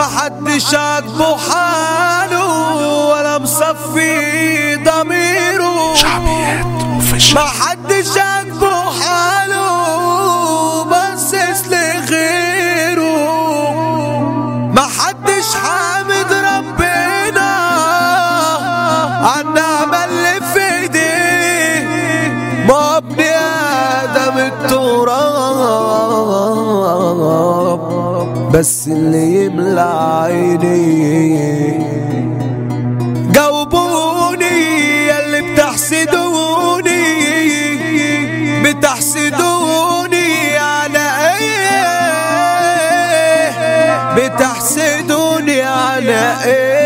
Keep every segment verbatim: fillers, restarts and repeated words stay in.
محدش عاجبه حاله ولا مصفي ضميره. شعبيات اوفيشال. محدش عاجبه حاله بصص لغيره. محدش حامد ربنا عالنعمة اللي في ايديه. ما ابن ادم التراب بس اللي يملى عيني. جاوبوني ياللي بتحسدوني بتحسدوني على ايه؟ بتحسدوني على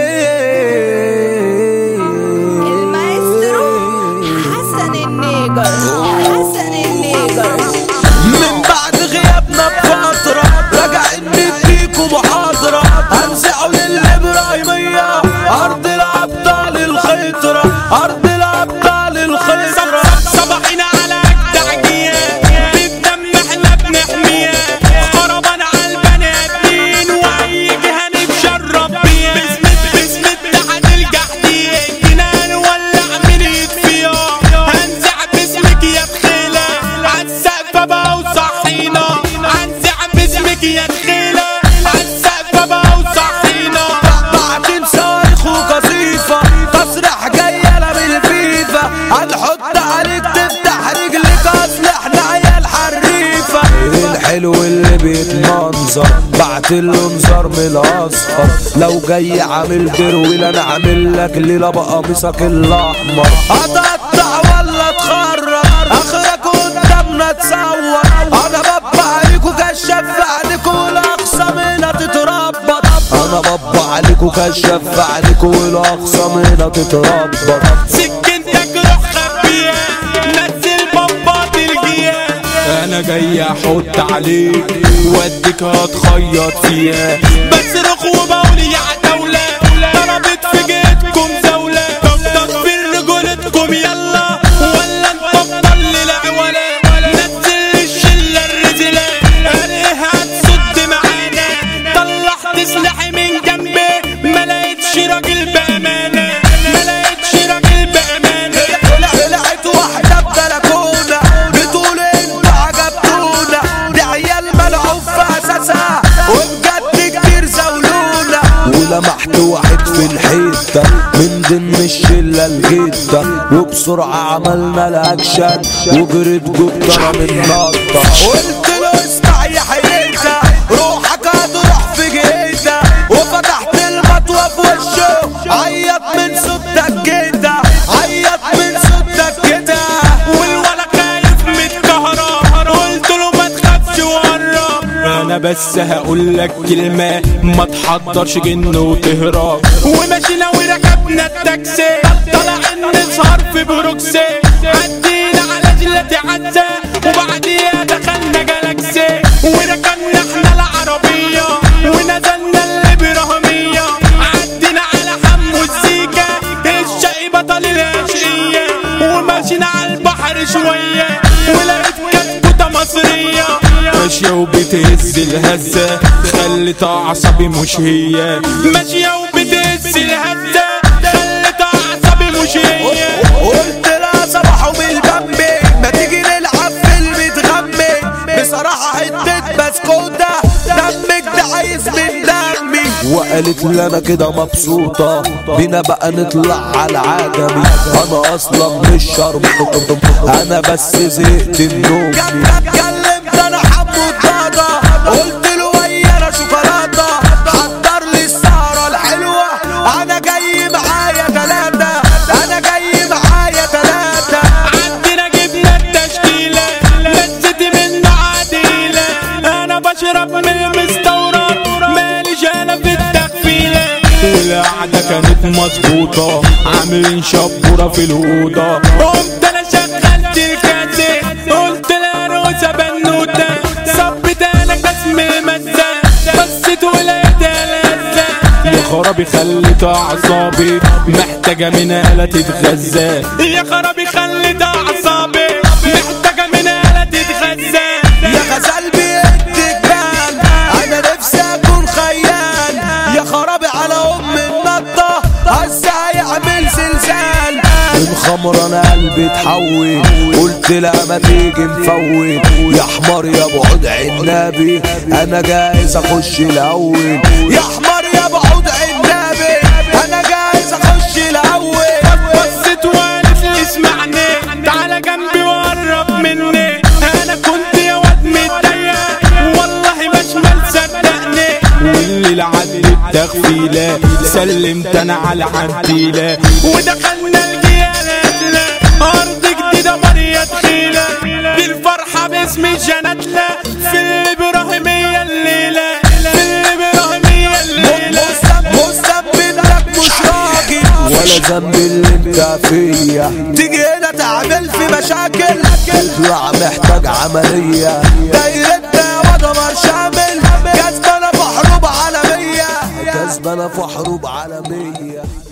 ايه؟ المايسترو حسن النيجر. حسن النيجر من بعد غيابنا بفترة راجعين نديكوا محاضرة. هنزعوا للإبراهيمية أرض الأبطال الخطرة. أرض الأبطال الخطرة. صباحنا على التعجية بالدم احنا بنحميها. خربان على البنادين وأي جهة نتشرب بيها. باسم اتحاد الجحدين جينا نولع من يطفيها. هنزع باسمك يا بخيلة عالسقف بقى وصحينا. هنزع باسمك يا بخيلة عالسقف بقى وصحينا. بعدين صارخ وقصيفة تصريح جاية لا بالفيفا. هنحط عليك تفتح رجلك اصل احنا عيال حريفة. الحلو اللي بيتمنظر بعتله انذار من الاصفر. لو جاي عامل درويل انا عامل لك ليلة بقميصك الاحمر. هتقطع ولا تخرج اخرك قدامنا تصور. انا بابا عليكوا كشاف عليكوا والاقصى منها تتربط. انا بابا عليكوا كشاف عليكوا والاقصى منها تتربط. سكنتك روح خبيها نزل بابات الجياه. انا جاي احط عليك واديك هتخيط فيها. بصرخ وبقول يا عتاولة ضربت في جيتكم زولة. تغفر رجولتكم يلا ولا نبطل للعولة. نزل الشلة الرزلة عليها هتصد معانا. طلعت سلاحي من جنبي ما لقيتش راجل بأمانة. ما لقيتش راجل بأمانة. طلعت واحدة ببلكونة بتقول انتوا عجبتونا. دي عيال ملعوب في اساسها وبجد كتير زولونا. ولمحت واحد في الحيطة من ضمن الشلة الجدة وبسرعة عملنا الاكشن وجريت جبتنا من نطة. قلت له اسمع يا حيلتها روحك هتروح في جيتها. وفتحت المطوة في وشه عيط من صوتك كده. عيط من صوتك كده. والولا خايف متكهرب قلت له ما تخافش وقرب. انا بس هقول لك كلمه ما تحضرش جن وتهرب. ومشينا وركبنا التاكسي طلعنا نسهر في بروكسي. عدينا على جلة عزة وبعديها دخلنا جالاكسي. وركبنا احنا العربيه ونزلنا الابراهيميه. عدينا على حمو الزيكا الشقي بطل العشقيه. وماشينا على البحر شويه ولقيت كتكوته مصريه ماشيه وبتهز الهزه. خلت اعصابي مش هي ماشيه وبتهز الهزه. خلت اعصابي مش هي. قلت لها صباحه بالبمبي ما تيجي نلعب فيلم تغمي. بصراحة حتة بسكوتة دمك ده عايز من دمي. وقالت لي انا كده مبسوطة بينا بقى نطلع على عجمي. انا اصلا مش شرب انا بس زهقت من نومي. كلمت انا حمو الضاضة قلت له ويانا شوكولاتة. حضر لي السهرة الحلوة انا جاي معايا تلاتة. انا جاي معايا تلاتة. عندنا جبنا التشكيلة لذتي منه عديلة. انا بشرب من المستورد مالي جالة في التخفيلة. والقعدة كانت مظبوطة عاملين شبورة في الأوضة. قمت انا شغلت الكاسة قلت لها روسة بنوتة. صبت انا كاسم مزة بصيت ولقيتها لذة. يا خرابي خلت اعصابي محتاجة من آلة تتغذى. يا خرابي خلت اعصابي محتاجة من آلة تتغذى. يا غزال بيدك بان انا نفسي اكون خيال. حمرا انا قلبي اتحول، قلت لها ما تيجي نفوت يا حمار يا بعود عنابي انا جاهز اخش الاول، يا حمار يا بعود عنابي انا جاهز اخش الاول. بصت وقالت لي اسمعني تعالى جنبي وقرب مني، انا كنت يا واد متضايق والله مش مصدقني، واللي عدت تغفيله سلمت انا على عديله، ودخلنا الجيالة ارض جديده مرية تخيله، دي الفرحه باسم جنتنا في الابراهيميه الليله، في الابراهيميه الليله. مثبتك مش راجل ولا ذنب اللي انت فيا، تيجي هنا تعمل في مشاكل تطلع محتاج عمليه، دايرتنا ودمر شامل كسبانه في حروب عالميه، كسبانه في حروب عالميه.